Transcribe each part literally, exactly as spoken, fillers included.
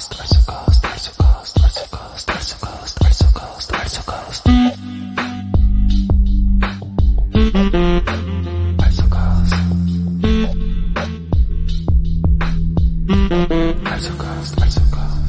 Alsacast, Alsacast, Alsacast, Alsacast, Alsacast, Alsacast, Alsacast. Alsacast. Alsacast, Alsacast.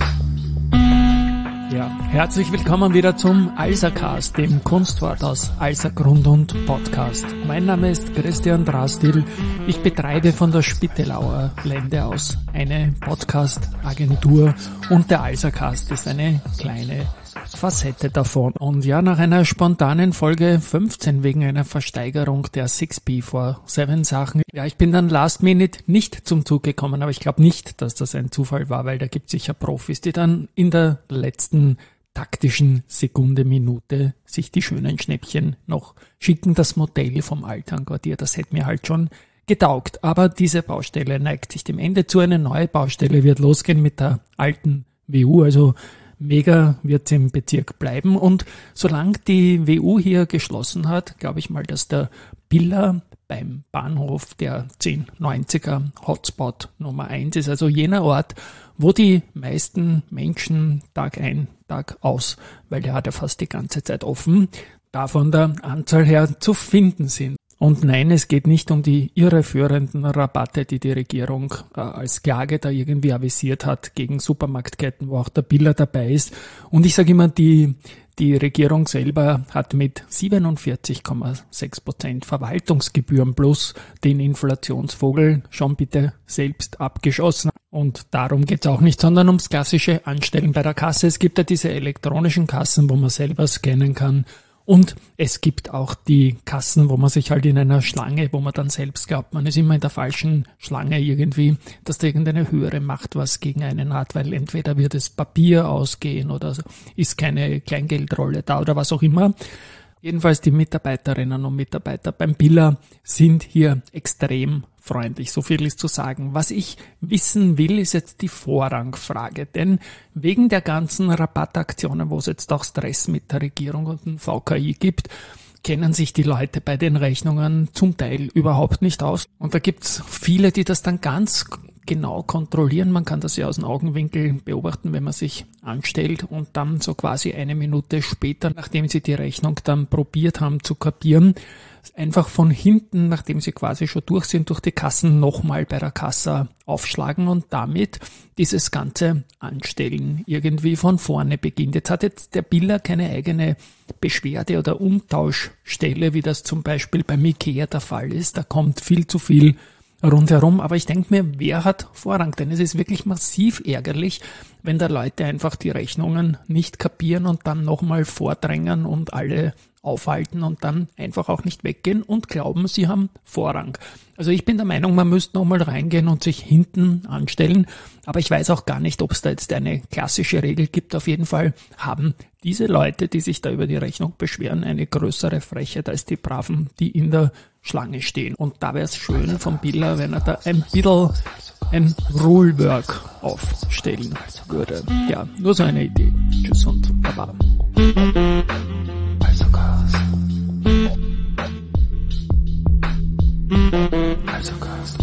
Ja, herzlich willkommen wieder zum Alsacast, dem Kunstwort aus Alsa Grund und Podcast. Mein Name ist Christian Drastil. Ich betreibe von der Spittelauer Lände aus eine Podcast-Agentur und der Alsacast ist eine kleine Facette davon. Und ja, nach einer spontanen Folge fünfzehn wegen einer Versteigerung der six B for seven Sachen. Ja, ich bin dann last minute nicht zum Zug gekommen, aber ich glaube nicht, dass das ein Zufall war, weil da gibt es sicher Profis, die dann in der letzten taktischen Sekunde, Minute sich die schönen Schnäppchen noch schicken. Das Modell vom Alternquartier, das hätte mir halt schon getaugt. Aber diese Baustelle neigt sich dem Ende zu. Eine neue Baustelle wird losgehen mit der alten W U, also Mega wird es im Bezirk bleiben. Und solange die W U hier geschlossen hat, glaube ich mal, dass der Biller beim Bahnhof der zehn neunziger Hotspot Nummer eins ist, also jener Ort, wo die meisten Menschen Tag ein, Tag aus, weil der hat ja fast die ganze Zeit offen, da von der Anzahl her zu finden sind. Und nein, es geht nicht um die irreführenden Rabatte, die die Regierung äh, als Klage da irgendwie avisiert hat gegen Supermarktketten, wo auch der Biller dabei ist. Und ich sage immer, die die Regierung selber hat mit siebenundvierzig Komma sechs Prozent Verwaltungsgebühren plus den Inflationsvogel schon bitte selbst abgeschossen. Und darum geht's auch nicht, sondern ums klassische Anstellen bei der Kasse. Es gibt ja diese elektronischen Kassen, wo man selber scannen kann. Und es gibt auch die Kassen, wo man sich halt in einer Schlange, wo man dann selbst glaubt, man ist immer in der falschen Schlange irgendwie, dass da irgendeine höhere Macht was gegen einen hat, weil entweder wird das Papier ausgehen oder ist keine Kleingeldrolle da oder was auch immer. Jedenfalls die Mitarbeiterinnen und Mitarbeiter beim Biller sind hier extrem freundlich. So viel ist zu sagen. Was ich wissen will, ist jetzt die Vorrangfrage. Denn wegen der ganzen Rabattaktionen, wo es jetzt auch Stress mit der Regierung und dem V K I gibt, kennen sich die Leute bei den Rechnungen zum Teil überhaupt nicht aus. Und da gibt's viele, die das dann ganz genau kontrollieren. Man kann das ja aus dem Augenwinkel beobachten, wenn man sich anstellt und dann so quasi eine Minute später, nachdem sie die Rechnung dann probiert haben zu kapieren, einfach von hinten, nachdem sie quasi schon durch sind, durch die Kassen nochmal bei der Kasse aufschlagen und damit dieses ganze Anstellen irgendwie von vorne beginnt. Jetzt hat jetzt der Biller keine eigene Beschwerde- oder Umtauschstelle, wie das zum Beispiel beim IKEA der Fall ist. Da kommt viel zu viel rundherum, aber ich denke mir, wer hat Vorrang? Denn es ist wirklich massiv ärgerlich, wenn da Leute einfach die Rechnungen nicht kapieren und dann nochmal vordrängen und alle aufhalten und dann einfach auch nicht weggehen und glauben, sie haben Vorrang. Also ich bin der Meinung, man müsste nochmal reingehen und sich hinten anstellen, aber ich weiß auch gar nicht, ob es da jetzt eine klassische Regel gibt. Auf jeden Fall haben diese Leute, die sich da über die Rechnung beschweren, eine größere Frechheit als die Braven, die in der Schlange stehen. Und da wäre es schön vom Biller, wenn er da ein bisschen ein Rulework aufstellen würde. Ja, nur so eine Idee. Tschüss und Baba. Alsacast. Alsacast.